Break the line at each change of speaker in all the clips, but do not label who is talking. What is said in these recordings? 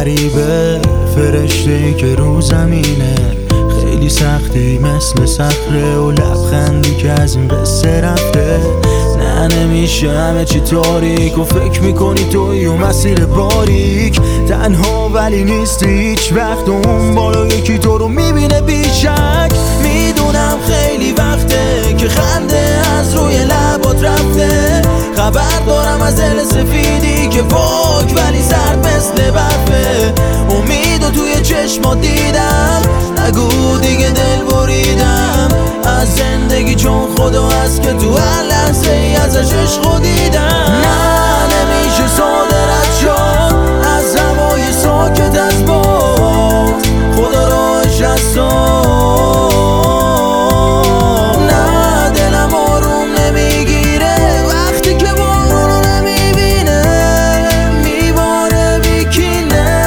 غریبه، فرشته‌ای که رو زمینه، خیلی سختی مثل صخره و لبخندی که از این قصه رفته. نه نمیشه همه چی تاریک و فکر میکنی توی و مسیر باریک، تنها ولی نیستی هیچ وقت، اون بالا یکی تو رو میبینه بیشک. میدونم خیلی وقته که خنده از روی لبات رفته، خبر دارم از دل سفیدی که پاک ولی سرد مثل برفه. امیدو توی چشمات دیدم، نگو دیگه دل بریدم از زندگی، چون خدا هست که تو هر لحظه ای ازش عشقو دیدم. نه نمیشه ساده رد شد از هوای ساکت از باد، خدا راهش هست. نه دلم آروم نمیگیره وقتی که بارونو نمیبینه، میباره بیکینه.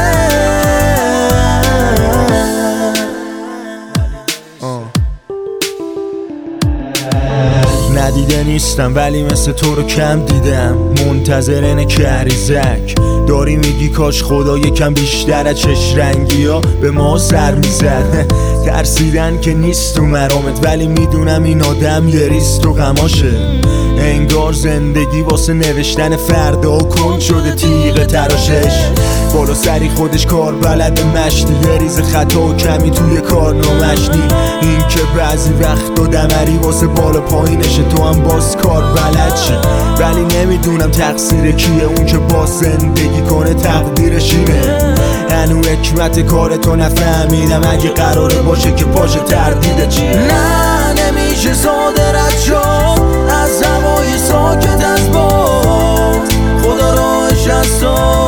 ندیده نیستم ولی مثل تو رو کم دیدم، منتظر اینه کهریزک داری میگی کاش خدا یکم بیشتر از چش رنگی ها به ما سر میزد. ترسیدن که نیست تو مرامت ولی میدونم این آدم یه ریست و غماشه، انگار زندگی واسه نوشتن فردا کن شده تیغ تراشش. بالا سری خودش کار بلد مشتی، یه ریز خطا و کمی توی کار نامشتی. این که بعضی وقت دمری واسه بالا پایینشه، تو هم باز کار بلد شی ولی نمیدونم تقصیر کیه، اون که باز زندگی کنه تقدیرش اینه. هنو حکمت کار تو نفهمیدم، اگه قراره باشه که پاشه تردیده چیه. نه نمیشه ساده رد شد از هوای ساکت از باد، خدا راهش هست.